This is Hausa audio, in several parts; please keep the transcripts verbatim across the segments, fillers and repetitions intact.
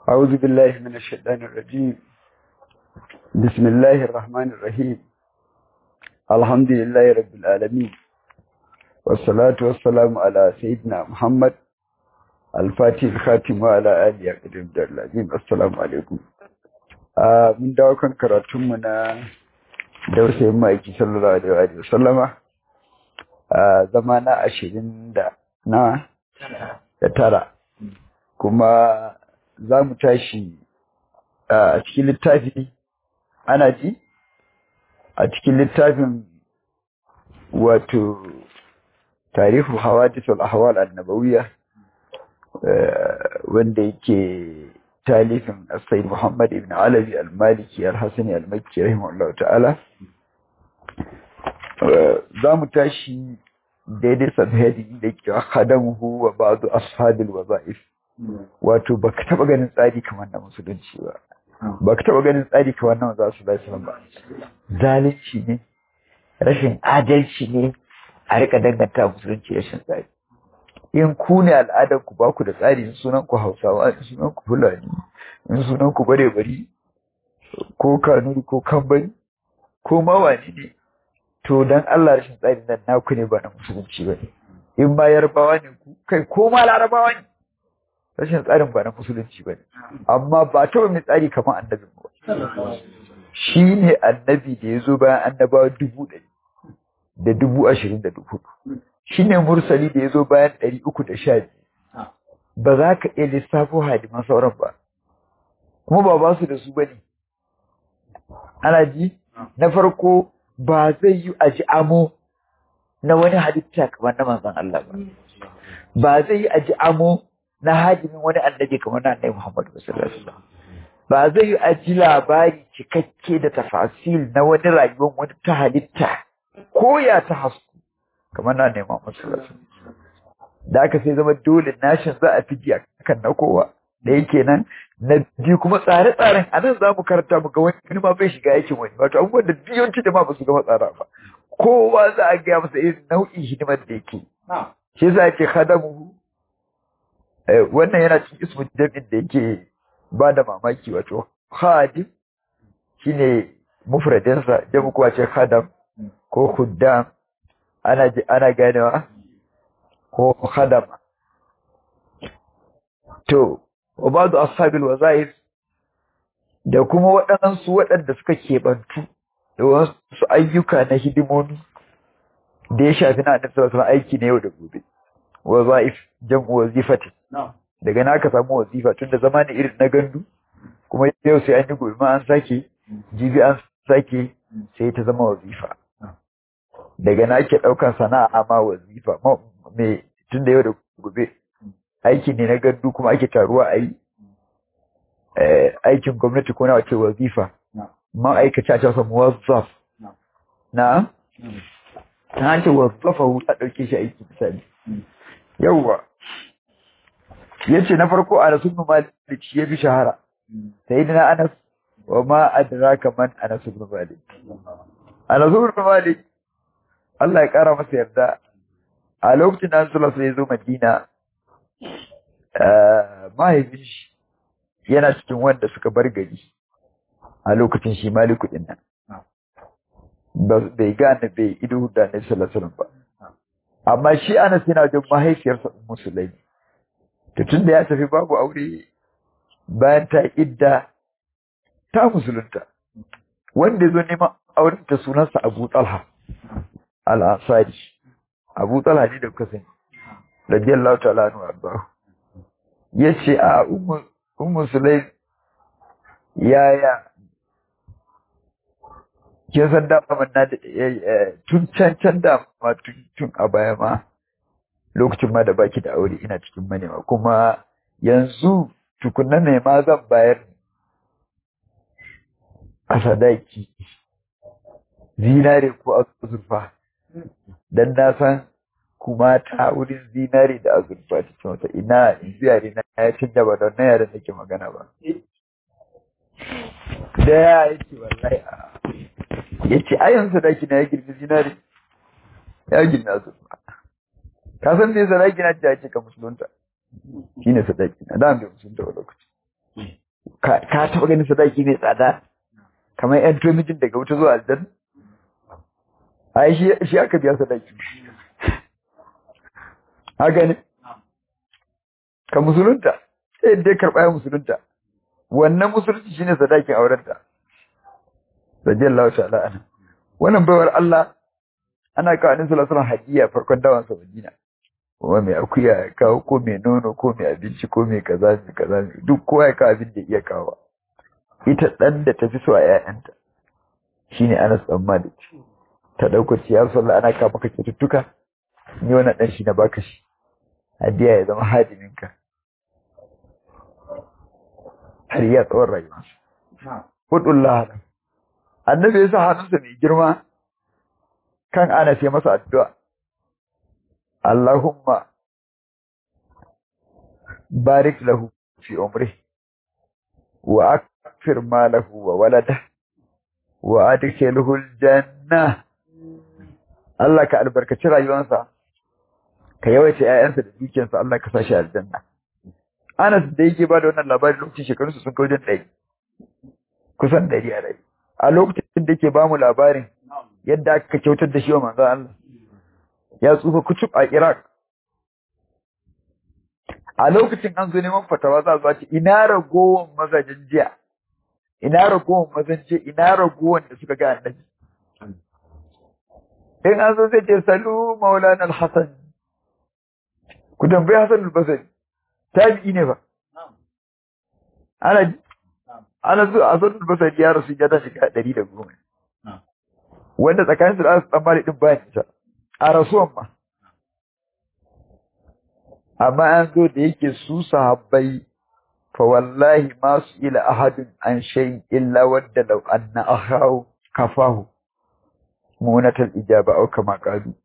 أعوذ بالله من الشيطان الرجيم. بسم الله الرحمن الرحيم. الحمد لله رب العالمين، والصلاة والسلام على سيدنا محمد الفاتح الخاتم وعلى آله الكريم العظيم. السلام عليكم. آه من dawo kan karatunmu na dausayin ma'aiki sallallahu alaihi wa sallama a zama na ashirin da na da tara, kuma za mu tashi a cikin littafi ana ji a cikin littafin wato tarihu hawadith al-ahwal an-nabawiyya wanda yake talifin Sayyid Muhammad ibn Alawi al-Maliki al-Hasani al-Makki rahimahullah ta'ala. Za mu tashi daidai sabhadi da ke khadamuhu wa ba'du ashabil waza'if. Wato baka taba ganin tsari kamar na musulunci ba, baka taba ganin tsari kamar na manzo sallallahu alaihi wasallam ba. Zalunci ne, rashin adalci ne a rika danganta musulunci rashin tsari. In ku ne al'adar ku ba ku da tsari, in sunan ku Hausawa, in sunan ku Fulani, in sunan ku Bare-bari ko Kanuri ko Kambari ko mawani ne, to dan Allah rashin tsari nan naku ne ba na musulunci ba ne. In ma Yarbawa ne ku, kai ko ma Larabawa ne, rashin tsarin ba na musulunci ba ne. Amma ba taɓa mai tsari kamar annabin ba. Shi ne annabi da ya zo bayan annabawa dubu ɗari da dubu ashirin da dubu. Shi ne mursali da ya zo bayan ɗari uku da sha biyu. Ba za ka iya lissafo hadiman sauran ba, kuma ba ba su da su ba ne. Ana ji? Na farko ba zai yi a ji amo na wani halitta kamar na manzon Allah ba. Ba zai yi a ji amo na hadimin wani annabi kamar na annabi Muhammad sallallahu alaihi wasallam. Ba zai yi a ji labari cikakke da tafasil na wani rayuwar wani ta halitta ko ya ta hasku kamar na annabi Muhammad sallallahu alaihi wasallam. Da aka sai zama dole nashin za a fi ji kan na kowa da yake nan. Na biyu kuma tsare-tsaren a nan za mu karanta mu ga wani ma bai shiga aikin wani, wato abubuwan da biyanci da ma ba su gama tsara ba. Kowa za a gaya masa irin nau'in hidimar da yake. Shi za a ce khadamuhu. Wannan yana cikin ismu jam'in da yake ba da mamaki, wato khadim shine mufradinsa, jamu kuwa ce khadam ko khuddam, ana ana ganewa, ko khadama. To wa ba'du ashabil wazaif, da kuma waɗansu waɗanda suka keɓantu da wasu ayyuka na hidimomi da ya shafi na annabi sallallahu alaihi aiki na yau da gobe. Wazaif jam'u wazifati. Daga na ka samu wazifa, tun da zama ne irin na gandu, kuma yau sai an yi gobe ma an sake, jibi an sake, sai ta zama wazifa. Daga na ke ɗaukar sana'a ma wazifa, me tun da yau da gobe aiki ne na gandu kuma ake taruwa a yi aikin gwamnati ko na wace wazifa. Ma'aikaci a cewa muwazzaf na ta ce wazzafa hu a ɗauke shi aiki misali. Yawwa, ya ce na farko a nasu Malik ya fi shahara, sai dina Anas, wa ma adraka man Anas ibn Malik. Anas ibn Malik, Allah ya kara masa yarda, a lokacin da Rasulullah ya zo Madina, mahaifin shi yana cikin wanda suka bar gari a lokacin shi Maliku din nan. Bai gane bai ido da Annabi sallallahu alaihi wasallam ba. Amma shi Anas yana wajen mahaifiyarsa Ummu Sulaimi. To tunda ya tafi babu aure, bayan ta idda ta musulunta. Wanda yazo neman auren ta sunansa Abu Talha al-Ansari. Abu Talha ne da kuka sani, radiyallahu ta'ala anhu arda. Yace a Ummu Ummu Sulaimi, yaya kin san da man na tun can can da ma tun a baya ma, lokacin ma da baki da aure ina cikin manema, kuma yanzu tukunna ne ma zan bayar a sadaki, zinare ko azurfa, dan na san kuma ta wurin zinare da azurfa cikin wata ina ziyare na ya canja ba don na yaran nake magana ba. Da ya yake wallahi a yace a yanzu sadaki na ya girbi zinare ya girbi azurfa. Ka san me sadaki na ta ce ka musulunta, shine sadaki na da bai musulunta ba lokaci. ka ka taba ganin sadaki mai tsada kamar yan tomijin daga wuta zuwa aljanna ai shi shi aka biya sadaki haka ne ka musulunta sai dai karɓa ya musulunta wannan musulunci shine sadakin aurenta radiyallahu ta'ala anha wannan baiwar Allah ana kawo annabi sallallahu alaihi wasallam hadiya farkon dawan sa Madina kuma mai akuya ya kawo ko mai nono ko mai abinci ko mai kaza mai kaza duk kowa ya kawo abin da iya kawo ita dan da tafi so a ƴaƴanta shine Anas bin Malik ta dauko ciyar sallallahu ana kawo maka kituttuka ni wannan dan shi na baka shi hadiya ya zama hadiminka har ya tsawon rayuwa hudullah annabi ya sa hannunsa mai girma kan Anas ya masa addu'a Allahumma barik lahu fi umrihi wa akfir malahu wa walada wa adkhilhu aljanna Allah ka albarkaci rayuwarsa ka yawaita ƴaƴansa da dukiyarsa Allah ka sashi aljanna Anas da yake ba da wannan labarin lokacin shekarunsa sun kai wajen ɗari kusan ɗari a rai a lokacin da yake ba mu labarin yadda aka kyautar da shi wa manzon Allah ya tsufa kucuk a Iraq a lokacin an zo neman fatawa za a zo ce ina ragowar mazajin jiya ina ragowar mazan jiya ina ragowar da suka ga annabi in an zo sai ce salu maulana al-hasan ku tambayi hasan al-basri tabi'i ne ba ana ana zo hasan al-basri ya rasu ya tashi ka ɗari da goma wanda tsakanin su da Anas dan Malik din bayan ta a rasuwan ma amma an zo da yake su sahabbai fa wallahi ma su ila ahadin an shay illa wadda law anna ahaw kafahu munatal ijaba au kama qalu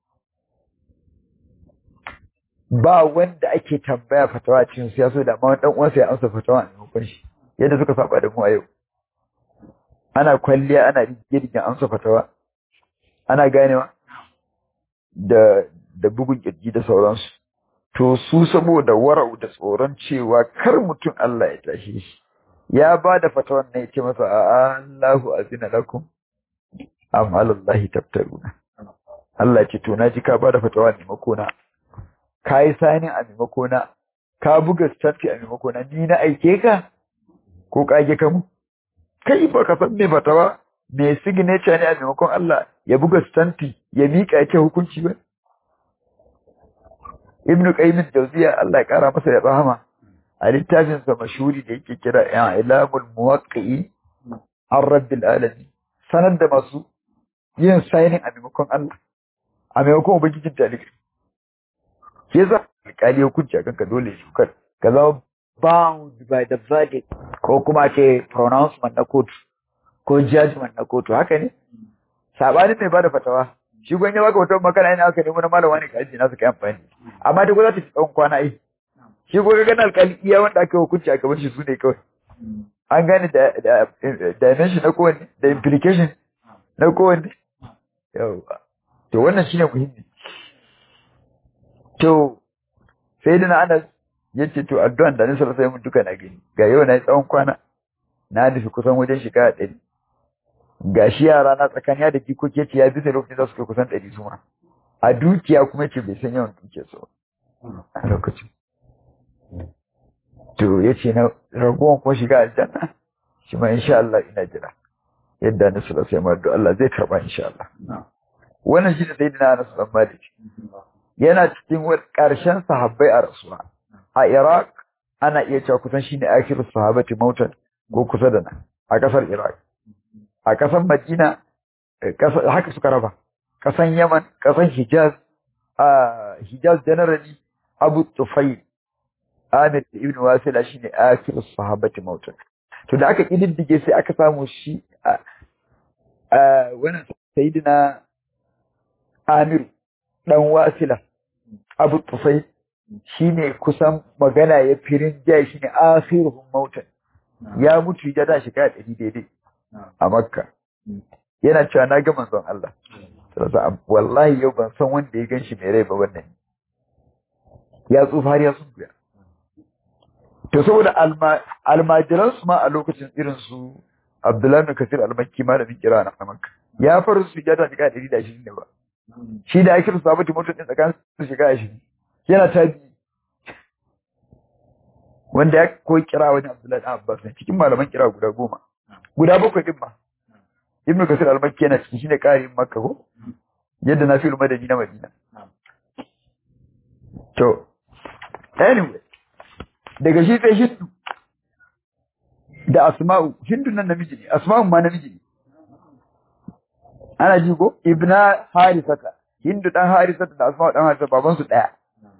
ba wanda ake tambaya fatawa cikin siyasa da amma dan uwansa ya amsa fatawa a maimakon shi yadda suka saba da mu a yau ana kwalliya ana rigirgin amsa fatawa ana ganewa da da bugun kirji da sauransu to su saboda warau da tsoron cewa kar mutum Allah ya tashi shi ya ba da fatawan ne yake masa Allahu azina lakum am alallahi tabtaruna Allah ce to naji ka ba da fatawa ne makona kai sani a makona ka buga stati a makona ni na aike ka ko kage ka mu kai ba ka san me fatawa me signature ne a maimakon Allah ya buga stanti ya mika yake hukunci ba Ibn Qayyim al-Jawziyya Allah ya kara masa ya rahama a littafin sa mashhuri da yake kira Ilamul Muwaqqi'i an Rabbil Alamin sanan da masu yin signing a maimakon Allah a maimakon ubangijin talika ke za alƙali hukunci akan ka dole shukar ka zama bound by the verdict ko kuma ce pronouncement na kotu ko judgment na kotu haka ne sabanin mai bada fatawa shi gwan ya baka wata makana ina aka nemo na malama ne ka ajiye nasu kai amfani amma duk za ta ci tsawon kwana ai shi gwan ga alƙali iya wanda aka hukunci aka bar shi su ne kawai an gane da dimension na kowanne da implication na kowanne yawa to wannan shine muhimmi to sai dana Anas yace to addu'an da Annabi sallallahu alaihi wasallam duka na gani ga yau na yi tsawon kwana na nufi kusan wajen shekara ɗari ga shi yara na tsakaniya da jikoki yace ya bisa lokacin da suka kusan ɗari su ma a dukiya kuma yace bai san yawan dukiya su a lokacin to yace na ragowar ko shiga aljanna shi ma insha Allah ina jira yadda Annabi sallallahu alaihi wasallam Allah zai karba insha Allah wannan shi da sayyidina Anas bin Malik yana cikin ƙarshen sahabbai a rasuwa a Iraq ana iya cewa kusan shine akhiru sahabati mautan ko kusa da nan a kasar Iraq a kasar Madina haka suka raba kasan Yaman kasan Hijaz a Hijaz generally Abu Tufayl Amir ibn Wasila shine akhiru sahabati mautan to da aka kididdige sai aka samu shi a wannan sayyidina Amir dan Wasila Abu Tufayl shine kusan magana ya firin jai shine akhiruhum mautan ya mutu ya da shiga ɗari daidai a Makka yana cewa na ga manzon Allah wallahi yau ban san wanda ya ganshi mai rai ba wannan ya tsufa har ya sunkuya to to saboda almajiran su ma a lokacin irin su Abdullahi bin Kasir al-Makki malamin kira na Makka ya faru su sujada ta ɗari da ashirin ne ba shi da ake rusa mutum mutum din tsakanin su shiga ashirin yana tabi wanda ya koyi kira wani Abdullahi bin Abbas ne cikin malaman kira guda goma guda bakwai din ma Ibn Kasir al-Makki yana cikin shine ƙarin Makka ko yadda na fi madani na Madina to anyway daga shi sai Hindu da Asma'u Hindu nan namiji ne Asma'u ma namiji ne ana ji ko Ibna Harisata Hindu dan Harisata da Asma'u dan Harisata baban su daya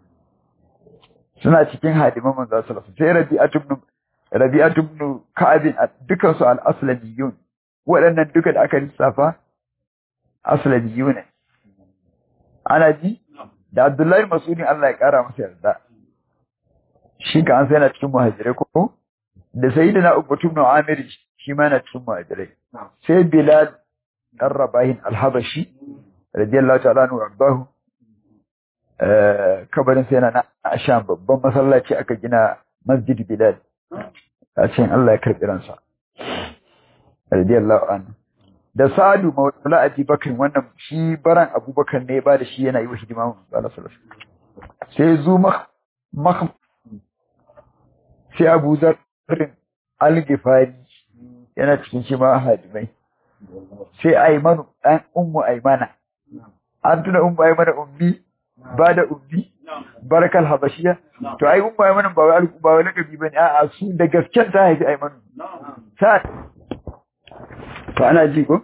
suna cikin hadiman manzo sallallahu alaihi wasallam sai Rabi'atu ibn Rabi'atu ibn Ka'ab dukan su al-aslamiyun waɗannan duka da aka lissafa aslamiyun ne ana ji da Abdullahi Mas'udi Allah ya kara masa yarda shi kan sai yana cikin muhajirai ko da sayyidina Ubatu ibn Amir shi ma yana cikin muhajirai sai Bilal dan Rabahin al-Habashi radiyallahu ta'ala anhu ardahu eh kabarin sai yana na Sham babban masallaci aka gina Masjid Bilal a cikin Allah ya karbi ransa radiyallahu anhu da Sa'du mawla Abi Bakr wannan shi baran Abubakar ne ba da shi yana yi wa hidima wa Allah sallallahu alaihi wasallam sai Zuma Makh sai Abu Zarr al-Ghifari yana cikin shi ma hadimai sai Aymanu dan Ummu Aymana an tuna Ummu Aymana ummi ba da ummi barakal habashiya to ai Ummu Aymana ba wai ba wai lakabi bane a'a su da gasken ta haifi Aymanu sai to ana ji ko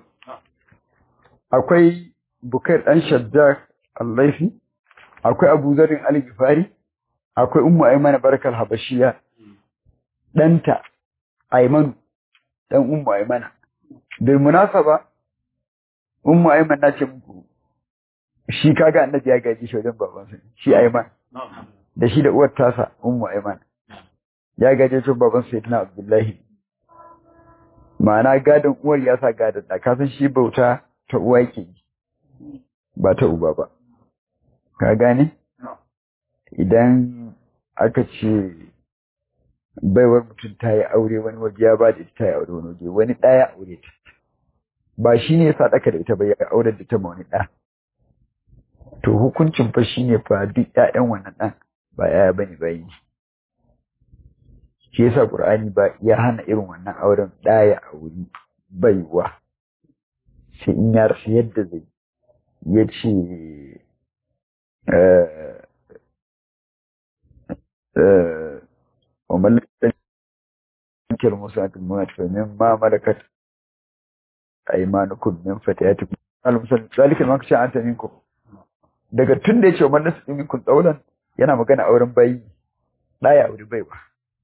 akwai Bukair dan Shaddaq al-Laifi akwai Abu Zarr al-Ghifari akwai Ummu Aymana barakal habashiya danta Aymanu dan Ummu Aymana bil munasaba Ummu Ayman nace muku shi kaga annabi ya gaji shi wajen babansa shi Ayman da shi da uwar tasa Ummu Ayman ya gaje shi babansa Sayyidina Abdullahi ma'ana gadon uwar ya sa gadon da kasan shi bauta ta uwa yake ba ta uba ba ka gane idan aka ce baiwar mutum ta yi aure wani waje ya ba da ita ta yi aure wani waje wani ɗaya aure ta ba shi ne sa ɗaka da ita ba ya aure da ta ma wani ɗa to hukuncin fa shi ne fa duk ƴaƴan wannan ɗan ba ƴaƴa ba ne bayi shi yasa Qur'ani ba ya hana irin wannan auren ɗaya aure baiwa sai in ya rasa yadda zai ya ce ومن لم ينكر المسلمات المؤمنات فمما ملكت أيمانكم من فتياتكم المسلمين ذلك ما كشاء أنت منكم daga tun da yace wa man nasu minkum tsaulan yana magana auren bayi daya aure baiwa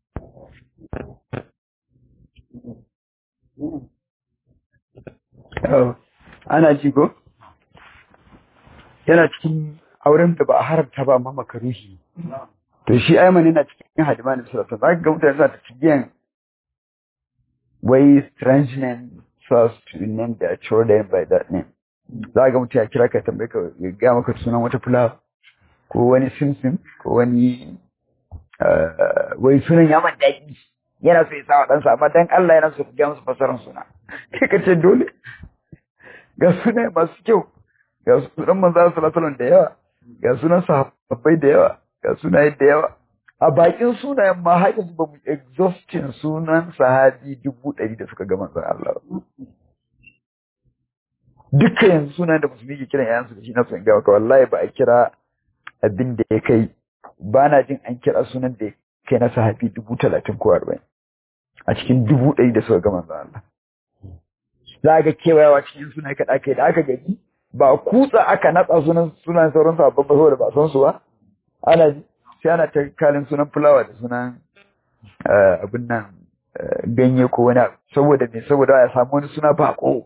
ana ji ko yana cikin auren da ba a haramta ba amma makaruhi to shi Ayman yana cikin hadiman sallallahu alaihi wasallam ga mutane za ta cikin way strange name so to name their children by that name za ga mutum ya kira ka tambaye ka ya ga maka sunan wata fulawa ko wani simsim ko wani wai sunan ya man daɗi yana so ya sa wa ɗansa amma dan Allah yana so ka ga musu fasaran suna kai ka ce dole ga sunaye masu kyau ga sunan manzo sallallahu alaihi wasallam da yawa ga sunan sahabbai da yawa ga sunaye da yawa a bakin sunayen ma har yanzu ba mu exhausting sunan sahabi dubu ɗari da suka ga manzon Allah dukkan yanzu sunayen da musulmi ke kiran yayansu da shi na son ga maka wallahi ba a kira abin da ya kai ba na jin an kira sunan da ya kai na sahabi dubu talatin ko arba'in a cikin dubu ɗari da suka ga manzon Allah za ga kewayawa cikin sunaye kaɗa kai da aka gaji ba kutsa aka natsa sunan sunan sauran sababbin ba saboda ba san su ba ana ji sai ana ta kalin sunan fulawa da sunan abin nan ganye ko wani saboda me saboda ya samu wani suna bako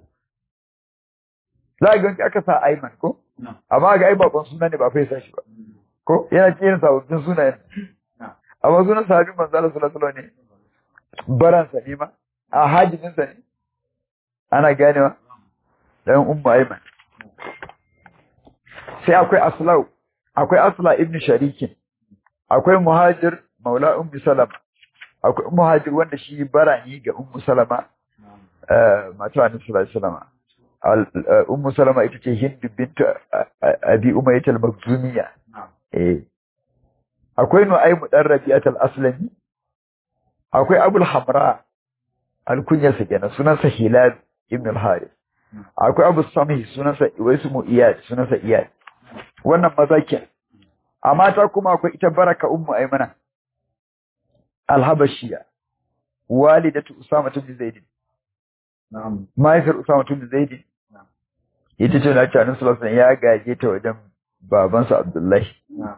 za ga aka sa Ayman ko amma ga ai bakon suna ne ba fa yasa shi ba ko yana cikin sababbin sunayen amma sunan sahabi manzo Allah sallallahu alaihi wasallam ne baran sa ne ma a hajjin sa ne ana ganewa dan ummu Ayman sai akwai Aslau akwai Asla ibn Sharikin akwai Muhajir maula ummi Salama akwai ummu hajir wanda shi barani ga ummu salama eh mata annabi sallallahu alaihi wasallam ummu salama ita ce hind bint abi umayyah al-makhzumiyya eh akwai nu'aym dan rabi'at al-aslami akwai abul hamra al-kunyasa kenan sunansa hilal ibn al-harith akwai abu sami sunansa iwaisu iyad sunansa iyad wannan maza ke amma ta kuma akwai ita baraka ummu aymana al-habashiyya walidatu usama bin zaid na'am mahaifiyar usama bin zaid na'am ita ce da ta annabi sallallahu alaihi wasallam ya gaje ta wajen babansa abdullahi na'am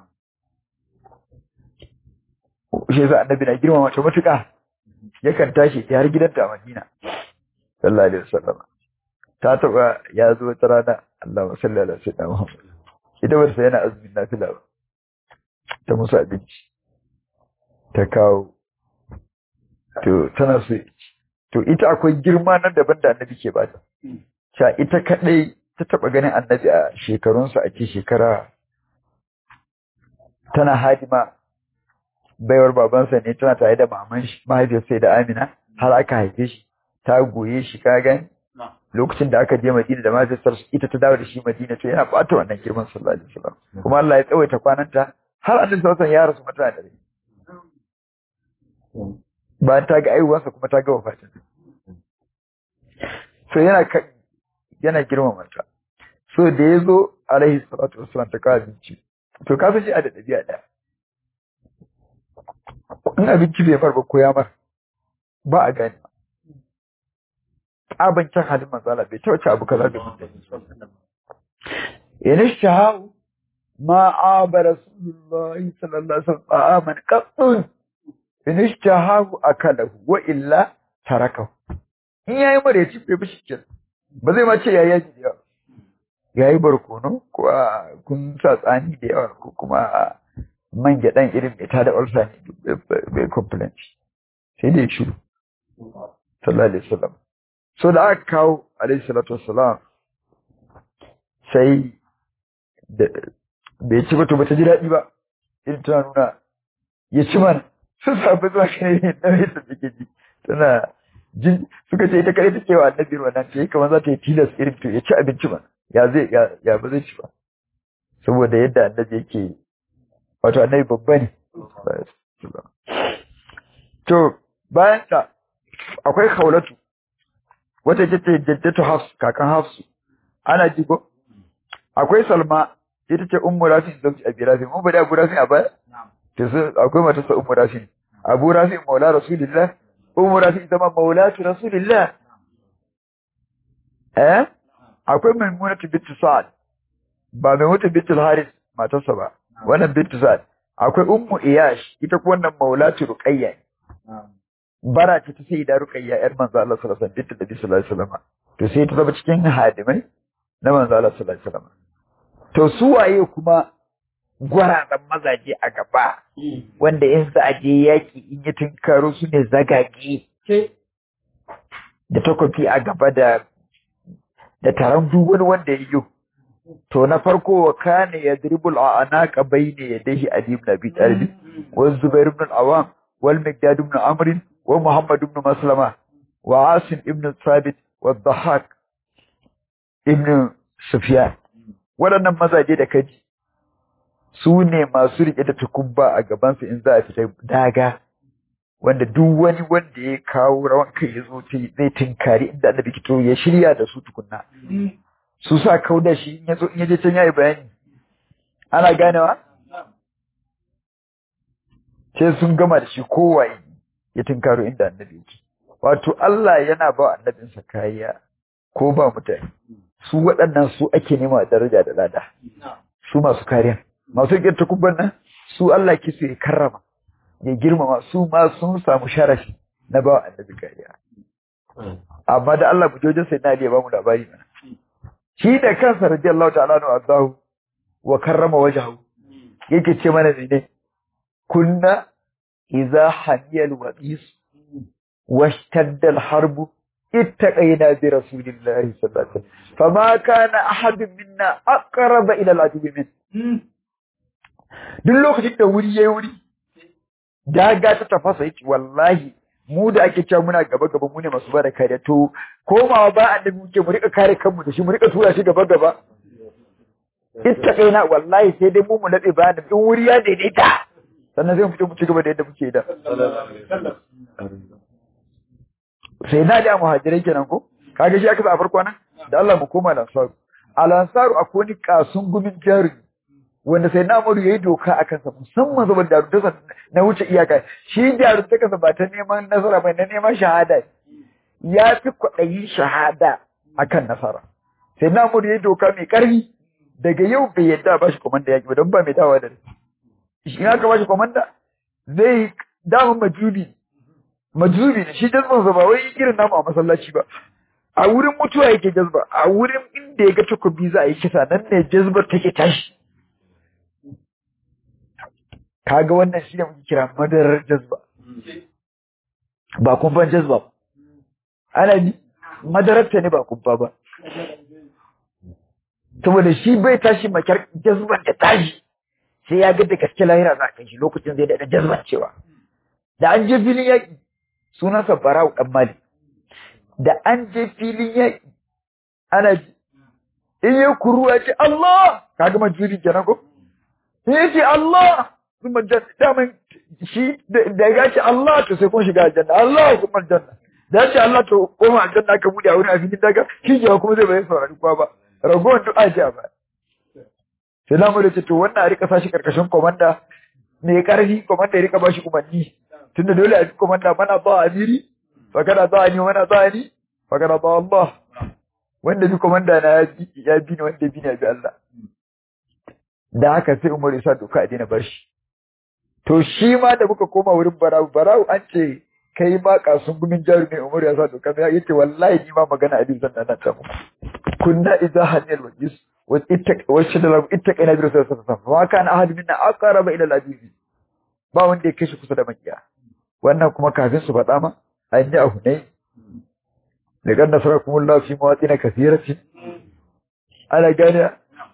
shi yasa annabi na girmama ta mutuka yakan tashi ta har gidanta a Madina sallallahu alaihi wasallam ta taba ya zo ta rana Allahu sallallahu alaihi wasallam ita wata yana azumin nafila ba ta musu abinci ta kawo to tana so to ita akwai girma nan daban da annabi ke bata sha ita kadai ta taba ganin annabi a shekarunsa a ce shekara tana hadima baiwar babansa ne tana tare da maman shi mahaifiyar sai da Amina har aka haife shi ta goye shi ka gani lokacin da aka je Madina da mahaifiyar ita ta dawo da shi Madina to yana bata wannan girman sallallahu alaihi wasallam kuma Allah ya tsawaita kwananta har annabi sallallahu alaihi wasallam ya rasu mata da rai ba ta ga aiwarsa kuma ta ga wafatin so yana yana girmama ta so da yazo alaihi salatu wasallam ta kawo abinci to ka san shi a da dabi'a da in abinci bai farba ko ya mar ba a gani abancin halin manzala bai ta wace abu kaza da mutane yana shahu ma aba rasulullahi sallallahu alaihi wasallam aman qatun in shahu akalahu wa illa tarakahu in yayi mare ci bai bishi kin ba zai ma ce yayi yaji da yawa yayi barkono ko kun sa tsani da yawa ko kuma man gyaɗan irin mai tada ulsa ne bai complain sai dai shiru sallallahu alaihi wasallam so da aka kawo alaihi salatu wassalam sai bai ci ba to bata ji daɗi ba irin tana nuna ya ci mana sun sabu zuwa shi ne na mai ta take ji tana jin suka ce ita kare take wa annabi wannan ce kamar za ta yi tilas irin to ya ci abinci ba ya zai ya ba zai ci ba saboda yadda annabi yake wato annabi babba ne to bayan ta akwai Khawlatu wata ce ce jaddatu Hafs kakan Hafsu ana ji ko akwai Salma ita ce ummu Rafi da Abi Rafi mun bada Abu Rafi a baya to sai akwai mata sa ummu Rafi Abu Rafi maula Rasulullah ummu Rafi ita ma maulatu Rasulullah eh akwai Maimunatu bint Sa'ad ba Maimunatu bint al-Haris matarsa ba wannan bintu Sa'ad akwai ummu Iyash ita ko wannan maulatu Ruqayya bara ce ta sai da Ruqayya yar manzo Allah sallallahu alaihi wasallam bintu Nabi sallallahu alaihi wasallam to sai ta zama cikin hadimai na manzo Allah sallallahu alaihi wasallam to su waye kuma gwaradan mazaje a gaba wanda in za a je yaki in yi tunkaro su ne zagage da takofi a gaba da da taron duk wani wanda ya yi to na farko wa kana yadribul a'naqa bayna yadayhi Ali ibn Abi Talib wa Zubair ibn al-Awwam wal Miqdad ibn Amr wa Muhammad ibn Maslama wa Asim ibn Thabit wa Dhahhak ibn Sufyan waɗannan mazaje da kaji su ne masu rike da tukubba a gaban su in za a fita daga wanda duk wani wanda ya kawo rawan kai ya zo zai tinkari inda Annabi kito ya shirya da su tukunna su sa kauda shi in yazo in yaje can yayi bayani ana ganewa sai sun gama da shi kowaye ya tinkaro inda Annabi yake wato Allah yana ba annabinsa kariya ko ba mutane su waɗannan su ake nema daraja da lada su masu kariya masu yake takubban nan su Allah ke su ya karrama ya girmama su ma sun samu sharafi na ba Annabi kariya amma da Allah bujojin sai na ya ba mu labari mana shi da kansa radiyallahu ta'ala anhu azahu wa karrama wajhahu yake ce mana ne kunna idza haniyal waqis washtadda al-harb ittaqayna bi rasulillahi sallallahu alaihi wasallam fama kana ahad minna aqraba ila al-adu min duk lokacin da wuri yayi wuri daga ta tafasa yake wallahi mu da ake cewa muna gaba gaba mu ne masu bada kariya to komawa ba annabi muke mu rika kare kanmu da shi mu rika tura shi gaba gaba ittaqaina wallahi sai dai mu mu nade ba da in wuri ya daidaita sannan zai fito mu ci gaba da yadda muke da sai na da muhajirai kenan ko kaga shi aka sa a farko nan da Allah mu koma lansaru al-ansaru akwai ni kasun gumin jari wanda sai Namaru yayi doka akan sa musamman saboda jarumta na wuce iyaka shi jarumta kansa ba ta neman nasara ba na neman shahada ya fi kwaɗayin shahada akan nasara sai Namaru yayi doka mai ƙarfi daga yau bai yadda ba shi komanda yaki ba don ba mai dawa da shi in aka ba shi komanda zai dama majubi majubi ne shi jazban ba wai irin namu a masallaci ba a wurin mutuwa yake jazba a wurin inda ya ga takobi za a yi kisa nan ne jazbar take tashi kaga wannan shi ne muke kira madarar jazba ba kumban jazba ba ana ni madararta ne ba kumba ba saboda shi bai tashi makar jazban da tashi sai ya ga da gaske lahira za a kai shi lokacin zai daɗa jazban cewa da an je filin yaƙi sunansa Barau ɗan Mali da an je filin yaƙi ana ji in yi kuruwa ce Allah kaga majuri kenan ko in yi ce Allah kuma daman shi da ya ce Allah to sai kun shiga aljanna Allah kuma aljanna da ya ce Allah to koma aljanna ka bude a wurin abin daga shi ke kuma zai bai saurari kuwa ba ragowar duk aji a baya sai lamu da ce to wannan a rika sashi karkashin komanda mai karfi komanda ya rika bashi umarni tunda dole a bi komanda mana ba amiri fakada ba ni mana ba ni fakada ba Allah wanda bi komanda na ya bi ni wanda bi ni bi Allah da haka sai Umar ya sa doka a daina bashi to shi ma da muka koma wurin Barau Barau an ce kai ma kasun gumin jarumi Umar ya sa doka ya yace wallahi ni ma magana abin zan nan ta mu kunna idza hanil wajis wa ittaq wa shadala ittaqina bi rasul sallallahu alaihi wasallam wa kana ahad minna aqraba ila al-aziz ba wanda ya kashi kusa da makiya wannan kuma kafin su faɗa ma an yi a hunai لقد نصركم الله في مواطن كثيرة أنا قال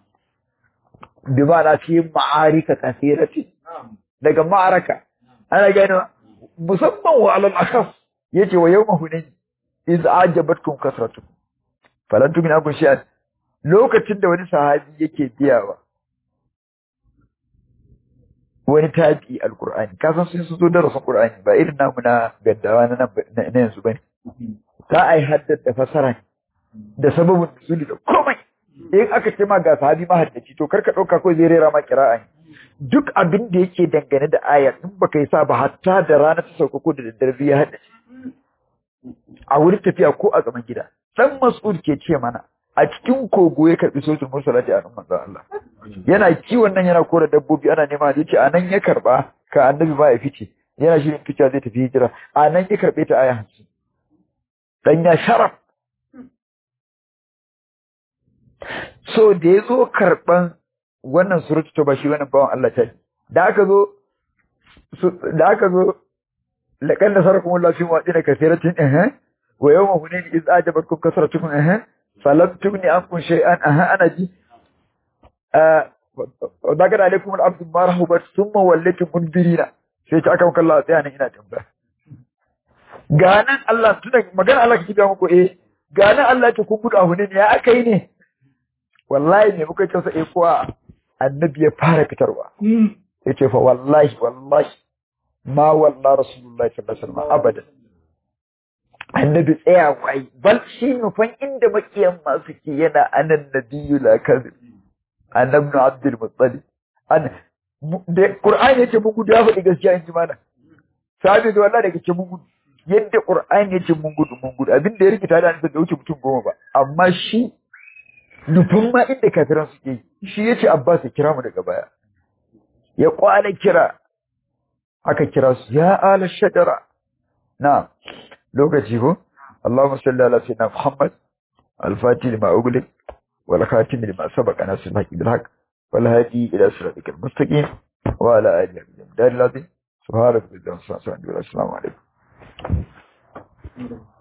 بمعنى في معارك كثيرة لقد معركة أنا قال مصمم على الأخص يجي ويوم هنين إذ أعجبتكم كثرتكم فلن تؤمن أبو شيئا لو كتند وني صحابي yake biyawa wani tabi alqur'ani kasan sun so darasin qur'ani ba irin namu na gaddawa na nan yanzu bane za a yi haddada fasara da sababin nuzuli da komai in aka ce ma ga sahabi mahaddaci to karka dauka ko zai rera ma qira'a duk abin da yake dangane da aya in baka yi sa ba hatta da rana ta sauka ko da daddare ya haddace a wurin tafiya ko a zaman gida dan Mas'ud ke ce mana a cikin kogo ya karbi suratul mursalati a nan manzo Allah yana kiwon nan yana kora dabbobi ana nema yace anan ya karba ka annabi ba ya fice yana shirin fice zai tafi hijira anan ya karbe ta aya hamsin dan ya sharaf so da yazo karban wannan suratu ta bashi wannan bawan Allah ta da aka zo da aka zo laqad nasarakum Allah fi mu'adina kathiratin eh wa yawma hunain iz ajabatkum kasratukum eh falam tugni ankum shay'an eh ana ji eh daga da alaikum al-abdu marhabat thumma wallaytum mudbirina sai ta aka kalla tsaya nan ina tambaya ganan Allah tunda magana Allah kike ga muku eh ganan Allah ke kun gudu a hunain ya akai ne wallahi ne muka ce sai kuwa annabi ya fara fitarwa yace fa wallahi wallahi ma walla rasulullahi sallallahu alaihi wasallam abadan annabi tsaya wai bal shi nufan inda makiyan masu ke yana anan nabiyyu la kadhib annabi abdul muttalib an da qur'ani yace mun gudu ya faɗi gaskiya in ji mana sabi da wallahi daga ce mun gudu yadda qur'ani yace mun gudu mun gudu abin da ya rikita da annabi da wuce mutum goma ba amma shi nufin ma inda kafiran suke yi shi yace Abbas ya kira mu daga baya ya kwana kira aka kira su ya ala shajara na lokaci ko Allahumma salli ala sayyidina Muhammad al-fatih lima ughliq wal khatim lima sabaqa nasr al-haqq bil haqq wal hadi ila siratikal mustaqim wa ala alihi wa sahbihi subhanallahi wa bihamdihi assalamu alaikum